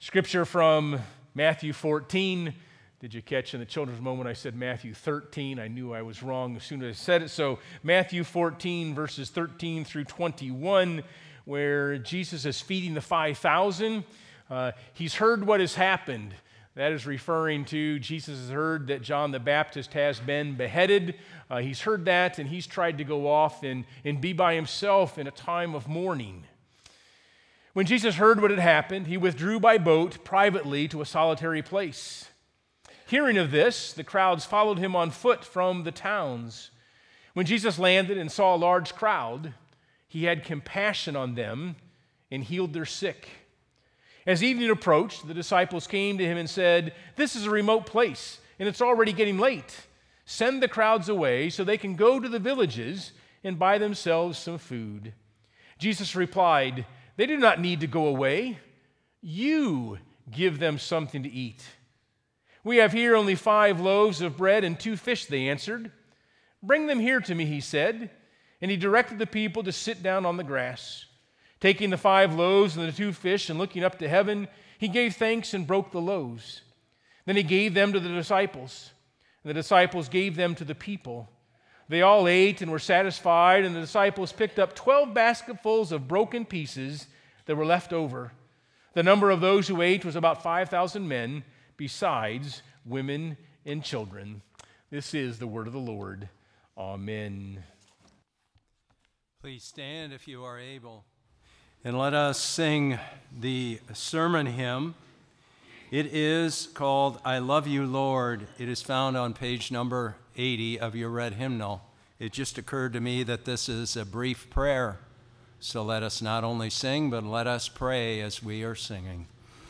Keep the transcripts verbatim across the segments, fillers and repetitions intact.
Scripture from Matthew fourteen. Did you catch in the children's moment I said Matthew thirteen? I knew I was wrong as soon as I said it. So Matthew fourteen, verses thirteen through twenty-one, where Jesus is feeding the five thousand. Uh, he's heard what has happened. That is referring to Jesus has heard that John the Baptist has been beheaded. Uh, he's heard that, and he's tried to go off and, and be by himself in a time of mourning. When Jesus heard what had happened, he withdrew by boat privately to a solitary place. Hearing of this, the crowds followed him on foot from the towns. When Jesus landed and saw a large crowd, he had compassion on them and healed their sick. As evening approached, the disciples came to him and said, "This is a remote place, and it's already getting late. Send the crowds away so they can go to the villages and buy themselves some food." Jesus replied, "They do not need to go away. You give them something to eat." "We have here only five loaves of bread and two fish," they answered. "Bring them here to me," he said, and he directed the people to sit down on the grass. Taking the five loaves and the two fish and looking up to heaven, he gave thanks and broke the loaves. Then he gave them to the disciples, and the disciples gave them to the people. They all ate and were satisfied, and the disciples picked up twelve basketfuls of broken pieces that were left over. The number of those who ate was about five thousand men, besides women and children. This is the word of the Lord. Amen. Please stand if you are able, and let us sing the sermon hymn. It is called "I Love You, Lord." It is found on page number eighty of your red hymnal. It just occurred to me that this is a brief prayer, so let us not only sing, but let us pray as we are singing.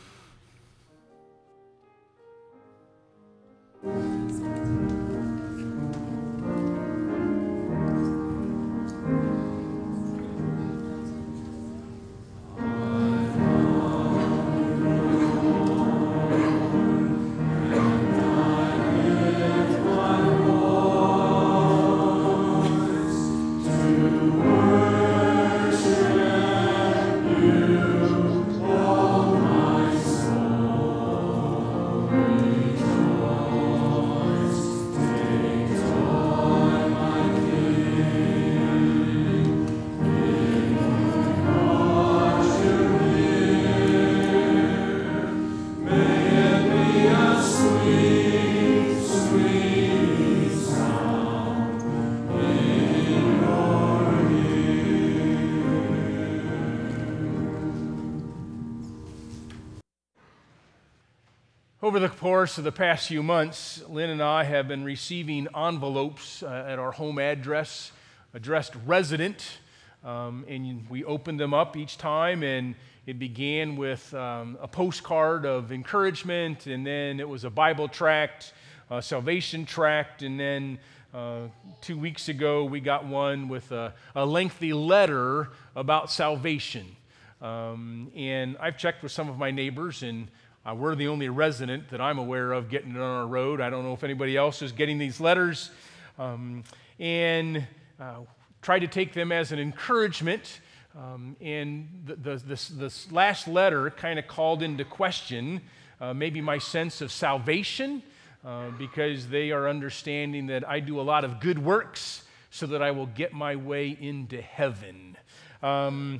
Over the course of the past few months, Lynn and I have been receiving envelopes uh, at our home address, addressed resident, um, and we opened them up each time, and it began with um, a postcard of encouragement, and then it was a Bible tract, a salvation tract, and then uh, two weeks ago we got one with a, a lengthy letter about salvation. Um, and I've checked with some of my neighbors, and Uh, we're the only resident that I'm aware of getting it on our road. I don't know if anybody else is getting these letters. Um, and uh, try to take them as an encouragement. Um, and the, the, this, this last letter kind of called into question uh, maybe my sense of salvation, uh, because they are understanding that I do a lot of good works so that I will get my way into heaven. Um,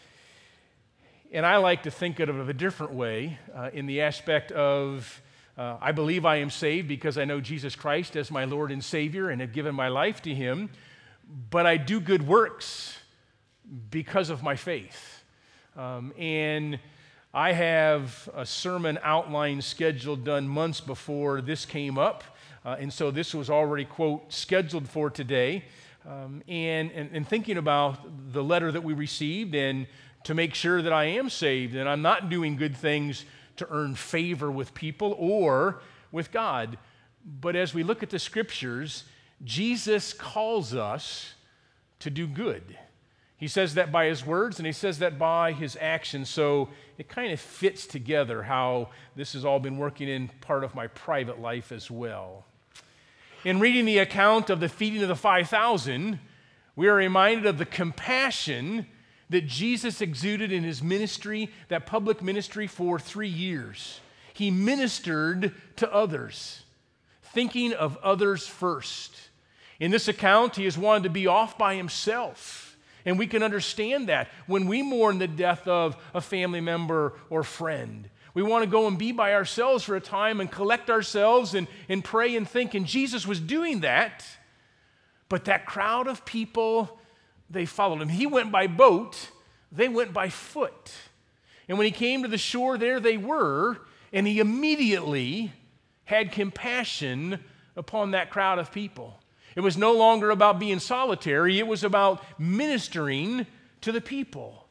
And I like to think of it of a different way uh, in the aspect of uh, I believe I am saved because I know Jesus Christ as my Lord and Savior and have given my life to Him, but I do good works because of my faith. Um, and I have a sermon outline scheduled done months before this came up, uh, and so this was already, quote, scheduled for today. Um, and, and, and thinking about the letter that we received and to make sure that I am saved and I'm not doing good things to earn favor with people or with God. But as we look at the Scriptures, Jesus calls us to do good. He says that by His words, and He says that by His actions. So it kind of fits together how this has all been working in part of my private life as well. In reading the account of the feeding of the five thousand, we are reminded of the compassion that Jesus exuded in his ministry, that public ministry, for three years. He ministered to others, thinking of others first. In this account, he has wanted to be off by himself. And we can understand that when we mourn the death of a family member or friend. We want to go and be by ourselves for a time and collect ourselves and, and pray and think. And Jesus was doing that. But that crowd of people, they followed him. He went by boat. They went by foot. And when he came to the shore, there they were. And he immediately had compassion upon that crowd of people. It was no longer about being solitary. It was about ministering to the people.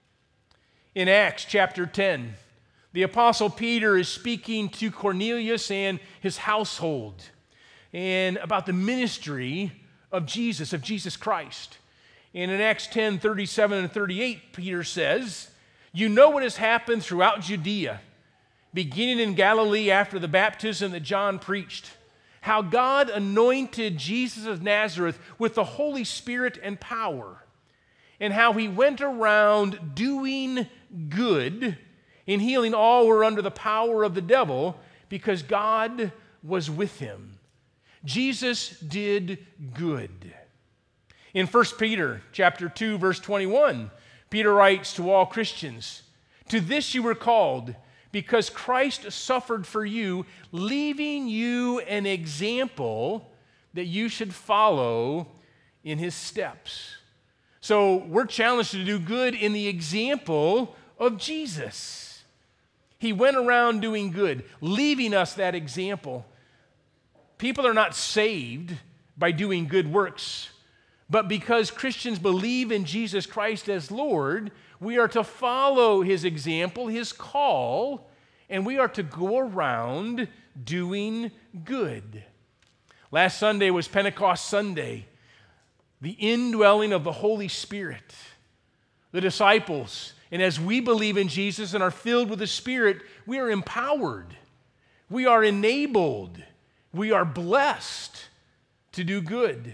In Acts chapter ten, the Apostle Peter is speaking to Cornelius and his household and about the ministry of Jesus, of Jesus Christ. And in Acts ten, thirty-seven and thirty-eight, Peter says, "You know what has happened throughout Judea, beginning in Galilee after the baptism that John preached, how God anointed Jesus of Nazareth with the Holy Spirit and power, and how he went around doing good and healing all who were under the power of the devil, because God was with him." Jesus did good. In First Peter chapter two, verse twenty-one, Peter writes to all Christians, "To this you were called, because Christ suffered for you, leaving you an example that you should follow in his steps." So we're challenged to do good in the example of Jesus. He went around doing good, leaving us that example. People are not saved by doing good works, but because Christians believe in Jesus Christ as Lord, we are to follow his example, his call, and we are to go around doing good. Last Sunday was Pentecost Sunday, the indwelling of the Holy Spirit. The disciples, and as we believe in Jesus and are filled with the Spirit, we are empowered, we are enabled, we are blessed to do good.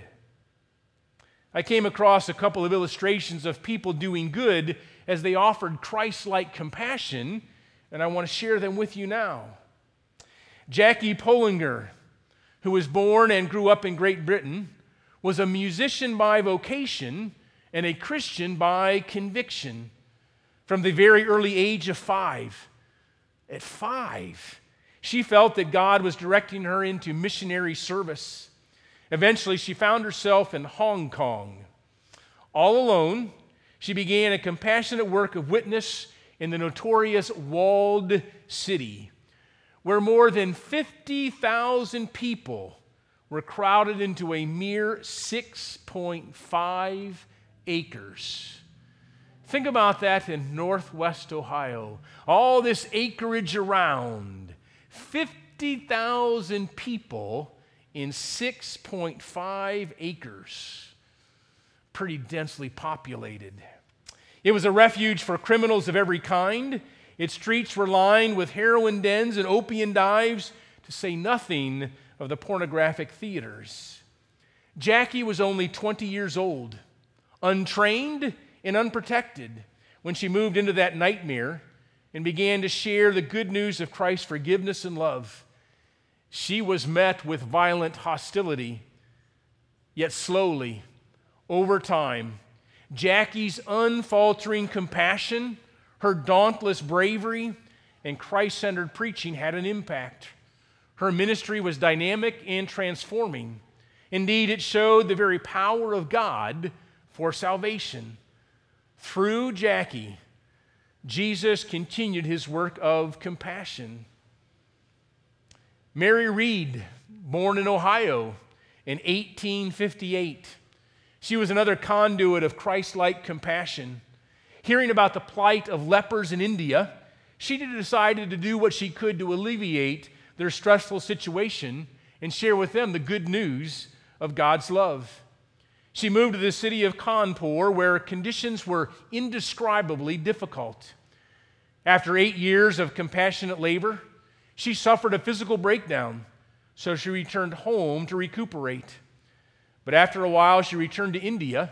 I came across a couple of illustrations of people doing good as they offered Christ-like compassion, and I want to share them with you now. Jackie Pollinger, who was born and grew up in Great Britain, was a musician by vocation and a Christian by conviction. From the very early age of five, at five, she felt that God was directing her into missionary service. Eventually, she found herself in Hong Kong. All alone, she began a compassionate work of witness in the notorious walled city, where more than fifty thousand people were crowded into a mere six point five acres. Think about that in northwest Ohio. All this acreage around, fifty thousand people in six point five acres. Pretty densely populated. It was a refuge for criminals of every kind. Its streets were lined with heroin dens and opium dives, to say nothing of the pornographic theaters. Jackie was only twenty years old, untrained and unprotected, when she moved into that nightmare and began to share the good news of Christ's forgiveness and love. She was met with violent hostility, yet slowly, over time, Jackie's unfaltering compassion, her dauntless bravery, and Christ-centered preaching had an impact. Her ministry was dynamic and transforming. Indeed, it showed the very power of God for salvation. Through Jackie, Jesus continued his work of compassion. Mary Reed, born in Ohio in eighteen fifty-eight, she was another conduit of Christ-like compassion. Hearing about the plight of lepers in India, she decided to do what she could to alleviate their stressful situation and share with them the good news of God's love. She moved to the city of Kanpur, where conditions were indescribably difficult. After eight years of compassionate labor, she suffered a physical breakdown, so she returned home to recuperate. But after a while, she returned to India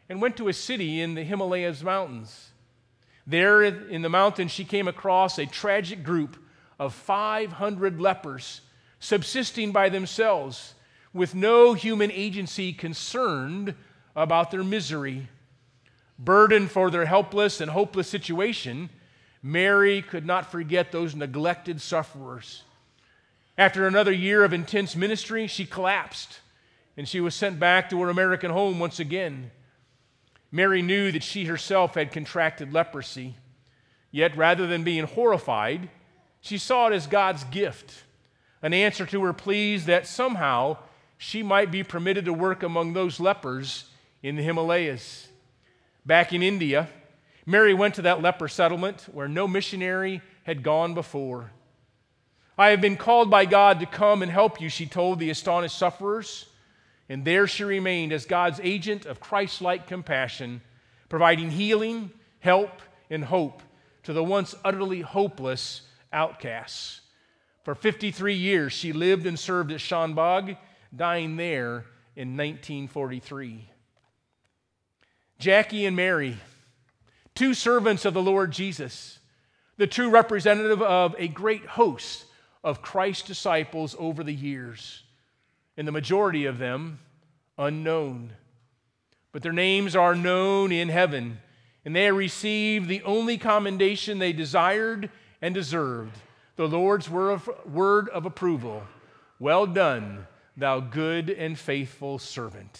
and went to a city in the Himalayas mountains. There in the mountains, she came across a tragic group of five hundred lepers subsisting by themselves with no human agency concerned about their misery. Burdened for their helpless and hopeless situation, Mary could not forget those neglected sufferers. After another year of intense ministry, she collapsed and she was sent back to her American home once again. Mary knew that she herself had contracted leprosy, yet rather than being horrified, she saw it as God's gift, an answer to her pleas that somehow she might be permitted to work among those lepers in the Himalayas. Back in India, Mary went to that leper settlement where no missionary had gone before. "I have been called by God to come and help you," she told the astonished sufferers. And there she remained as God's agent of Christ-like compassion, providing healing, help, and hope to the once utterly hopeless outcasts. For fifty-three years, she lived and served at Shanbag, dying there in nineteen forty-three. Jackie and Mary, two servants of the Lord Jesus, the true representative of a great host of Christ's disciples over the years, and the majority of them unknown. But their names are known in heaven, and they received the only commendation they desired and deserved, the Lord's word of, word of approval. "Well done, thou good and faithful servant."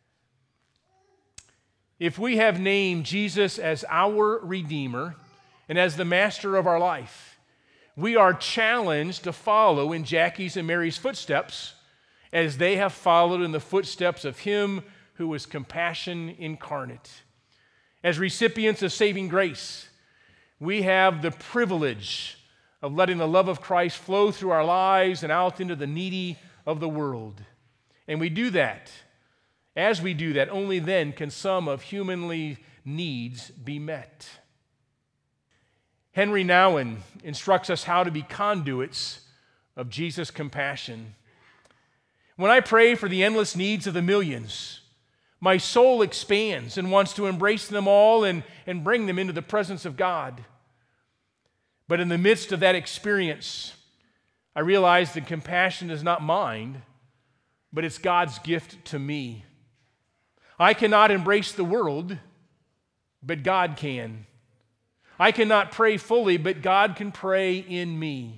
If we have named Jesus as our Redeemer and as the master of our life, we are challenged to follow in Jackie's and Mary's footsteps as they have followed in the footsteps of Him who was compassion incarnate. As recipients of saving grace, we have the privilege of letting the love of Christ flow through our lives and out into the needy of the world. And we do that. As we do that, only then can some of humanly needs be met. Henry Nouwen instructs us how to be conduits of Jesus' compassion. "When I pray for the endless needs of the millions, my soul expands and wants to embrace them all and, and bring them into the presence of God. But in the midst of that experience, I realize that compassion is not mine, but it's God's gift to me. I cannot embrace the world, but God can. I cannot pray fully, but God can pray in me."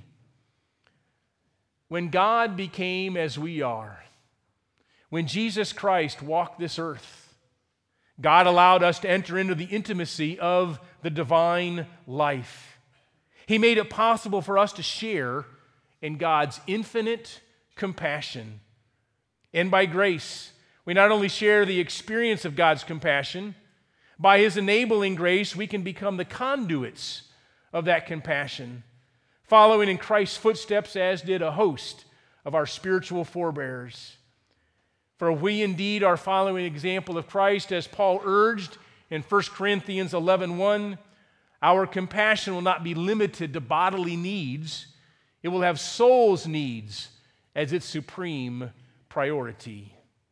When God became as we are, when Jesus Christ walked this earth, God allowed us to enter into the intimacy of the divine life. He made it possible for us to share in God's infinite compassion. And by grace, we not only share the experience of God's compassion, by His enabling grace, we can become the conduits of that compassion, following in Christ's footsteps as did a host of our spiritual forebears. For we indeed are following the example of Christ, as Paul urged in First Corinthians eleven one, our compassion will not be limited to bodily needs. It will have soul's needs as its supreme priority.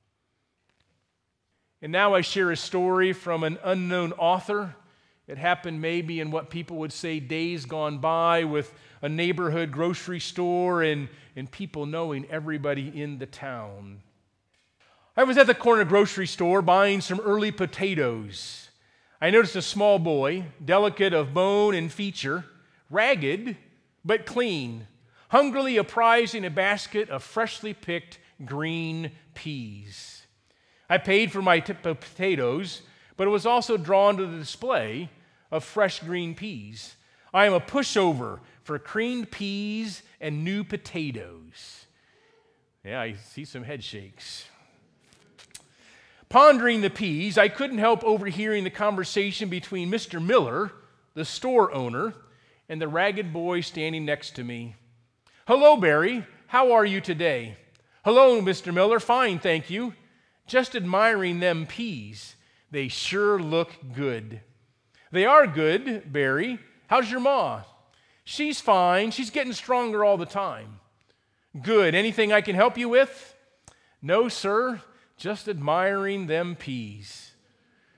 And now I share a story from an unknown author. It happened maybe in what people would say days gone by, with a neighborhood grocery store and, and people knowing everybody in the town. I was at the corner grocery store buying some early potatoes. I noticed a small boy, delicate of bone and feature, ragged but clean, hungrily apprising a basket of freshly picked green peas. I paid for my t- potatoes, but it was also drawn to the display of fresh green peas. I am a pushover for creamed peas and new potatoes. Yeah, I see some head shakes. Pondering the peas, I couldn't help overhearing the conversation between Mister Miller, the store owner, and the ragged boy standing next to me. "Hello, Barry. How are you today?" "Hello, Mister Miller. Fine, thank you. Just admiring them peas. They sure look good." "They are good, Barry. How's your ma?" "She's fine. She's getting stronger all the time." "Good. Anything I can help you with?" "No, sir. Just admiring them peas."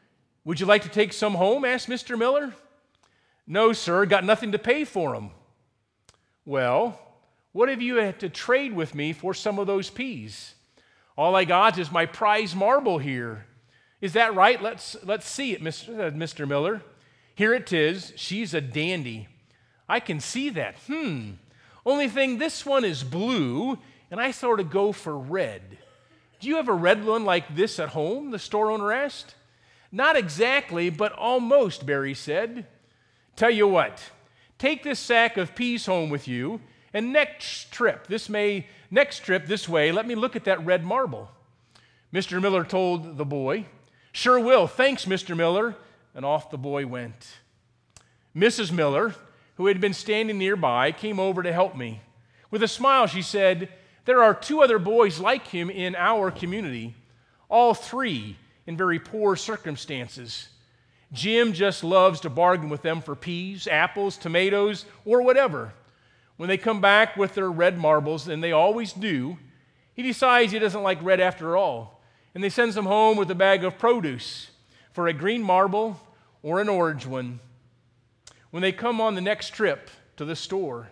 "Would you like to take some home?" asked Mister Miller. "No, sir, got nothing to pay for them." "Well, what have you had to trade with me for some of those peas?" "All I got is my prize marble here." "Is that right? Let's, let's see it, Mister Mister Miller." "Here it is. She's a dandy." "I can see that. Hmm. Only thing, this one is blue, and I sort of go for red." "Do you have a red one like this at home?" the store owner asked. "Not exactly, but almost," Barry said. "Tell you what, take this sack of peas home with you, and next trip, this may, next trip this way, let me look at that red marble." Mister Miller told the boy. "Sure will. Thanks, Mister Miller." And off the boy went. Missus Miller, who had been standing nearby, came over to help me. With a smile, she said, "There are two other boys like him in our community, all three in very poor circumstances. Jim just loves to bargain with them for peas, apples, tomatoes, or whatever. When they come back with their red marbles, and they always do, he decides he doesn't like red after all, and they sends them home with a bag of produce for a green marble or an orange one. When they come on the next trip to the store."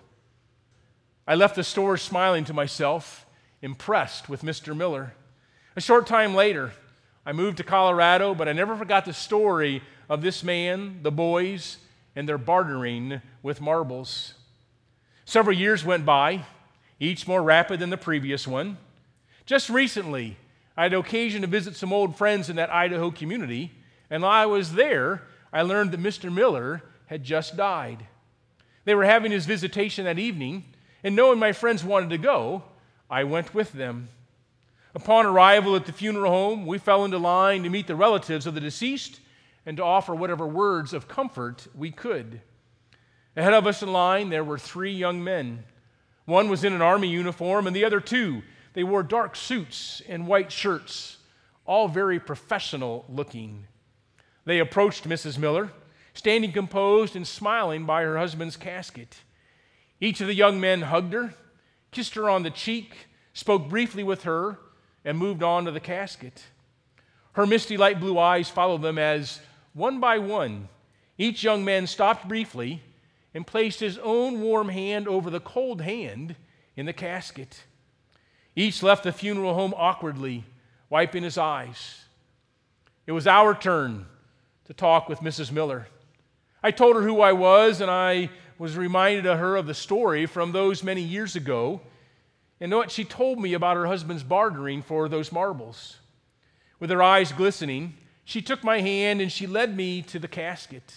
I left the store smiling to myself, impressed with Mister Miller. A short time later, I moved to Colorado, but I never forgot the story of this man, the boys, and their bartering with marbles. Several years went by, each more rapid than the previous one. Just recently, I had occasion to visit some old friends in that Idaho community, and while I was there, I learned that Mister Miller had just died. They were having his visitation that evening, and knowing my friends wanted to go, I went with them. Upon arrival at the funeral home, we fell into line to meet the relatives of the deceased and to offer whatever words of comfort we could. Ahead of us in line, there were three young men. One was in an army uniform, and the other two, they wore dark suits and white shirts, all very professional looking. They approached Missus Miller, standing composed and smiling by her husband's casket. Each of the young men hugged her, kissed her on the cheek, spoke briefly with her, and moved on to the casket. Her misty light blue eyes followed them as, one by one, each young man stopped briefly and placed his own warm hand over the cold hand in the casket. Each left the funeral home awkwardly, wiping his eyes. It was our turn to talk with Missus Miller. I told her who I was, and I was reminded of her of the story from those many years ago, and what she told me about her husband's bartering for those marbles. With her eyes glistening, she took my hand and she led me to the casket.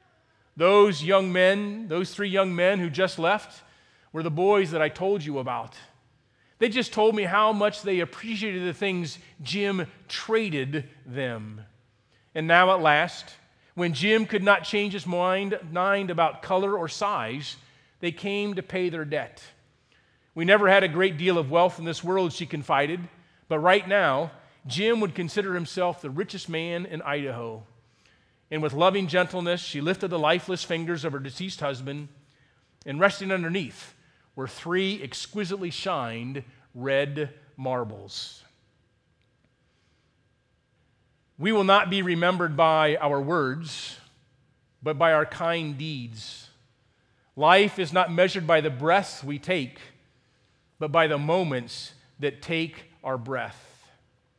Those young men, those three young men who just left, were the boys that I told you about. They just told me how much they appreciated the things Jim traded them. And now at last, when Jim could not change his mind, mind about color or size, they came to pay their debt. "We never had a great deal of wealth in this world," she confided, "but right now, Jim would consider himself the richest man in Idaho." And with loving gentleness, she lifted the lifeless fingers of her deceased husband, and resting underneath were three exquisitely shined red marbles. We will not be remembered by our words, but by our kind deeds. Life is not measured by the breaths we take, but by the moments that take our breath.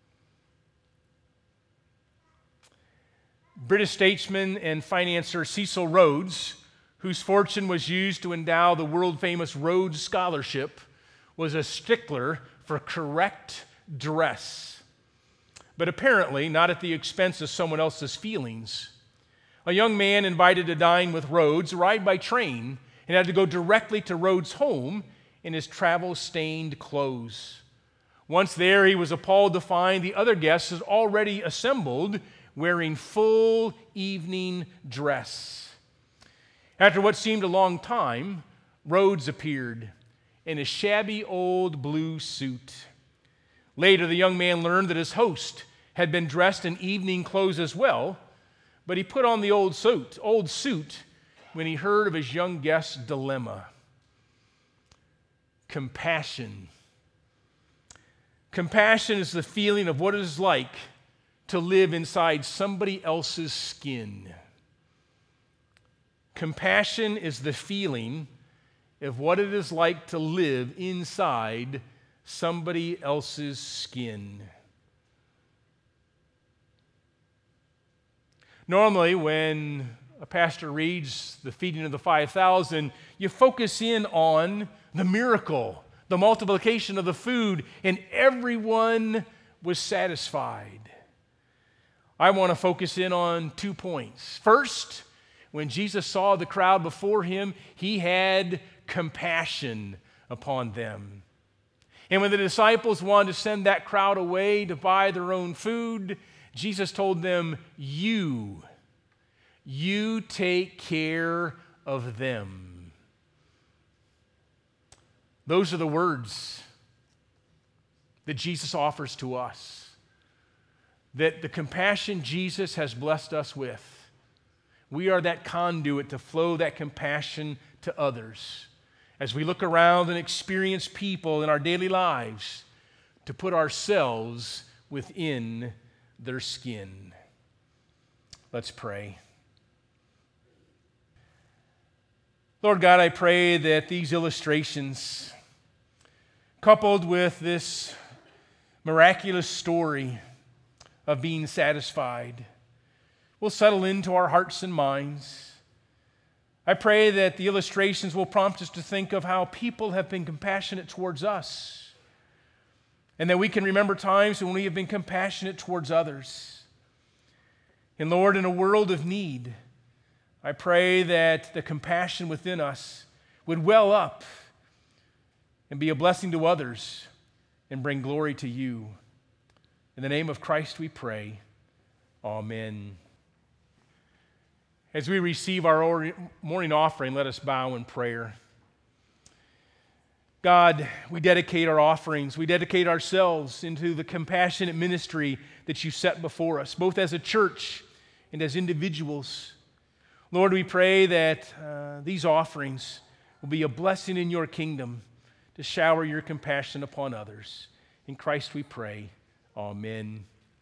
British statesman and financier Cecil Rhodes, whose fortune was used to endow the world-famous Rhodes Scholarship, was a stickler for correct dress, but apparently not at the expense of someone else's feelings. A young man invited to dine with Rhodes arrived by train and had to go directly to Rhodes' home in his travel-stained clothes. Once there, he was appalled to find the other guests had already assembled wearing full evening dress. After what seemed a long time, Rhodes appeared in a shabby old blue suit. Later, the young man learned that his host had been dressed in evening clothes as well, but he put on the old suit, old suit when he heard of his young guest's dilemma. Compassion. Compassion is the feeling of what it is like to live inside somebody else's skin. Compassion is the feeling of what it is like to live inside somebody else's skin. Normally, when a pastor reads the feeding of the five thousand, you focus in on the miracle, the multiplication of the food, and everyone was satisfied. I want to focus in on two points. First, when Jesus saw the crowd before him, he had compassion upon them. And when the disciples wanted to send that crowd away to buy their own food, Jesus told them, you, you take care of them. Those are the words that Jesus offers to us. That the compassion Jesus has blessed us with, we are that conduit to flow that compassion to others. As we look around and experience people in our daily lives, to put ourselves within their skin. Let's pray. Lord God, I pray that these illustrations, coupled with this miraculous story of being satisfied, will settle into our hearts and minds. I pray that the illustrations will prompt us to think of how people have been compassionate towards us, and that we can remember times when we have been compassionate towards others. And Lord, in a world of need, I pray that the compassion within us would well up and be a blessing to others and bring glory to you. In the name of Christ we pray. Amen. As we receive our morning offering, let us bow in prayer. God, we dedicate our offerings, we dedicate ourselves into the compassionate ministry that you set before us, both as a church and as individuals. Lord, we pray that uh, these offerings will be a blessing in your kingdom to shower your compassion upon others. In Christ we pray. Amen.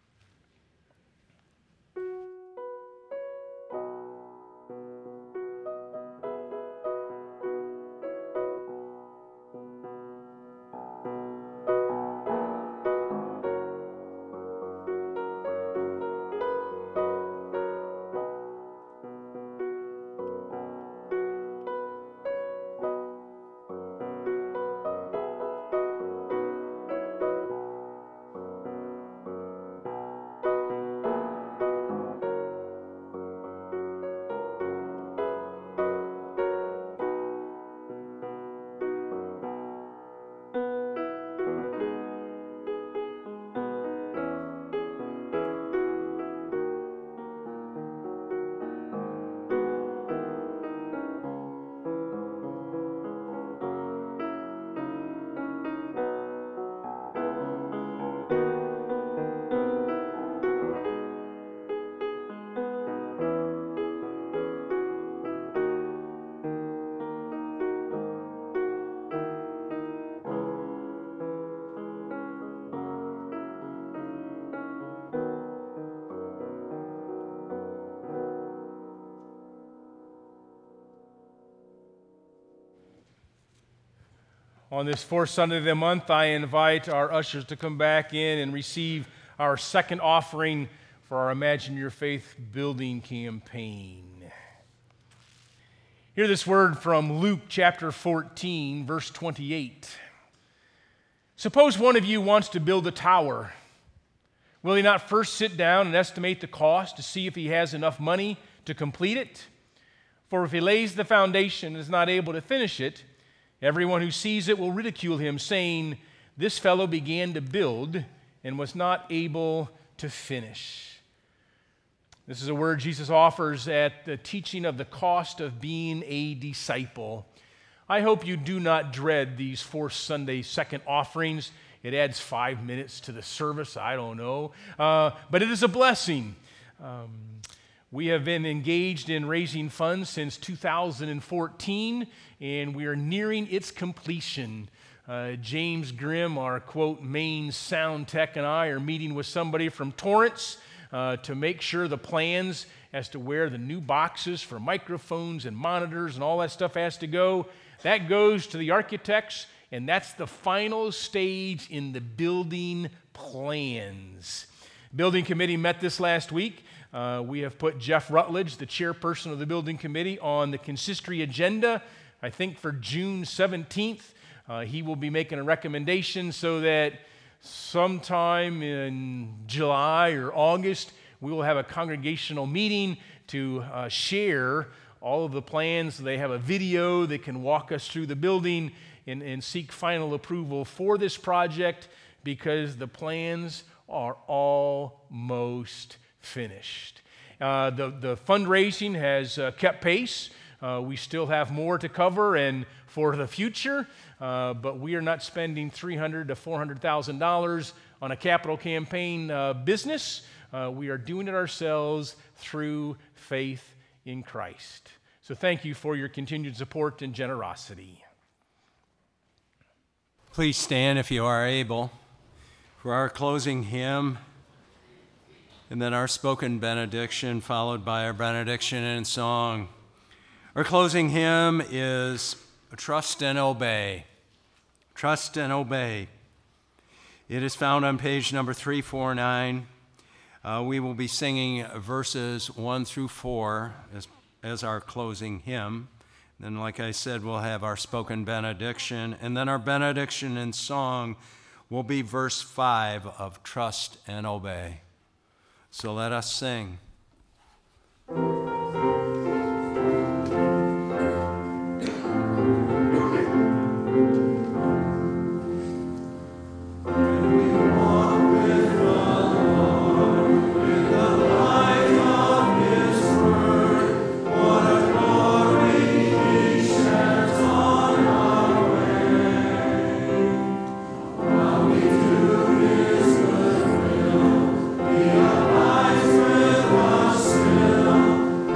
On this fourth Sunday of the month, I invite our ushers to come back in and receive our second offering for our Imagine Your Faith building campaign. Hear this word from Luke chapter fourteen, verse twenty-eight. Suppose one of you wants to build a tower. Will he not first sit down and estimate the cost to see if he has enough money to complete it? For if he lays the foundation and is not able to finish it, everyone who sees it will ridicule him, saying, "This fellow began to build and was not able to finish." This is a word Jesus offers at the teaching of the cost of being a disciple. I hope you do not dread these fourth Sunday second offerings. It adds five minutes to the service, I don't know. Uh, but it is a blessing. Um, We have been engaged in raising funds since two thousand fourteen, and we are nearing its completion. Uh, James Grimm, our, quote, main sound tech, and I are meeting with somebody from Torrance uh, to make sure the plans as to where the new boxes for microphones and monitors and all that stuff has to go, that goes to the architects, and that's the final stage in the building plans. Building committee met this last week. Uh, we have put Jeff Rutledge, the chairperson of the building committee, on the consistory agenda, I think for June seventeenth. Uh, he will be making a recommendation so that sometime in July or August, we will have a congregational meeting to uh, share all of the plans. They have a video that can walk us through the building and, and seek final approval for this project, because the plans are almost finished. Uh, the, the fundraising has uh, kept pace. Uh, we still have more to cover and for the future, uh, but we are not spending three hundred thousand to four hundred thousand dollars on a capital campaign uh, business. Uh, we are doing it ourselves through faith in Christ. So thank you for your continued support and generosity. Please stand if you are able for our closing hymn, and then our spoken benediction, followed by our benediction and song. Our closing hymn is Trust and Obey. Trust and Obey. It is found on page number three forty-nine. Uh, we will be singing verses one through four as, as our closing hymn. Then, like I said, we'll have our spoken benediction, and then our benediction and song will be verse five of Trust and Obey. So let us sing. Still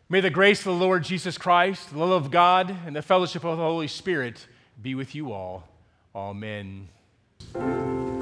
May the grace of the Lord Jesus Christ, the love of God, and the fellowship of the Holy Spirit be with you all. Amen.